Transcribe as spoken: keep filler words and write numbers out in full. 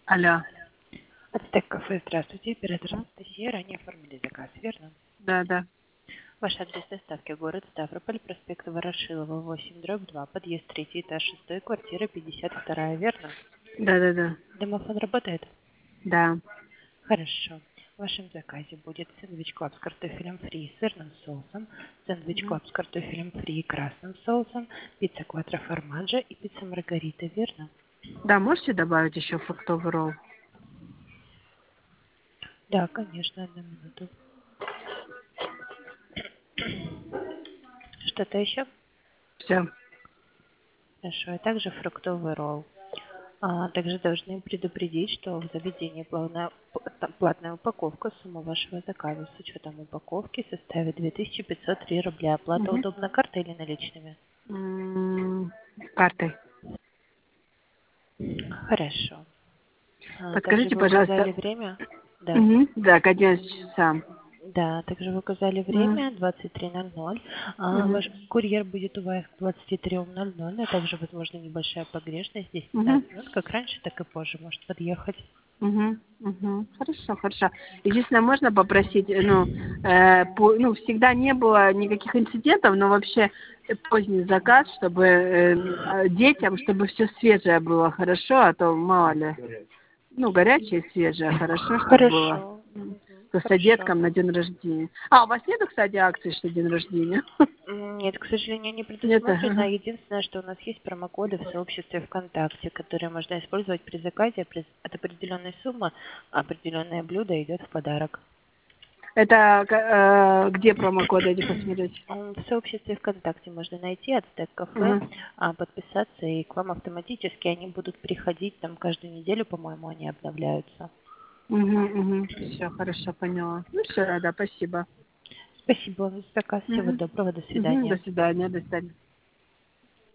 Алло. Ацтек кафе, здравствуйте. Оператор Мгм. Анастасия. Ранее оформили заказ, верно? Да, да. Ваш адрес доставки город Ставрополь, проспект Ворошилова, восемь, дробь два, подъезд третий этаж, шестой, квартира пятьдесят два, верно? Да, да, да. Домофон работает? Да. Хорошо. В вашем заказе будет сэндвич клаб с картофелем фри и сырным соусом, сэндвич Мгм. клаб с картофелем фри и красным соусом, пицца кватро формаджо и пицца маргарита, верно? Да, можете добавить еще фруктовый ролл? Да, конечно, одну минуту. Что-то еще? Все. Хорошо, а также фруктовый ролл. А также должны предупредить, что в заведении плавная, п- платная упаковка. Сумма вашего заказа с учетом упаковки составит две тысячи пятьсот три рубля. Оплата Угу. удобна картой или наличными? Картой. Хорошо. А также Подскажите, вы указали пожалуйста. время? Да. Угу. Да, к одиннадцати часам. Да, также вы указали Угу. время двадцать три ноль ноль. А Угу. ваш курьер будет у вас к двадцати трём ноль ноль, а также, возможно, небольшая погрешность, Угу. десять-пятнадцать минут, как раньше, так и позже может подъехать. Угу. Угу. Хорошо, хорошо. Единственное, можно попросить, э, ну, э, по, ну, всегда не было никаких инцидентов, но вообще э, поздний заказ, чтобы э, э, детям, чтобы все свежее было, хорошо, а то мало ли. Ну, горячее, свежее, хорошо, чтобы было. Хорошо. Мгм. Просто Хорошо. деткам на день рождения. А, у вас нету, кстати, акции, что день рождения? М, Нет, к сожалению, не Нет. предусмотрено. Единственное, что у нас есть промокоды в сообществе ВКонтакте, которые можно использовать при заказе. При- От определенной суммы определенное блюдо идет в подарок. Это э, где промокоды эти посмотреть? М, В сообществе ВКонтакте можно найти Ацтек кафе, Угу. а, подписаться, и к вам автоматически они будут приходить там каждую неделю, по-моему, они обновляются. Угу, угу. Все, хорошо, поняла. Ну все, да, спасибо. Спасибо вам за заказ. Всего Угу. доброго. До Угу. До свидания. свидания, до свидания.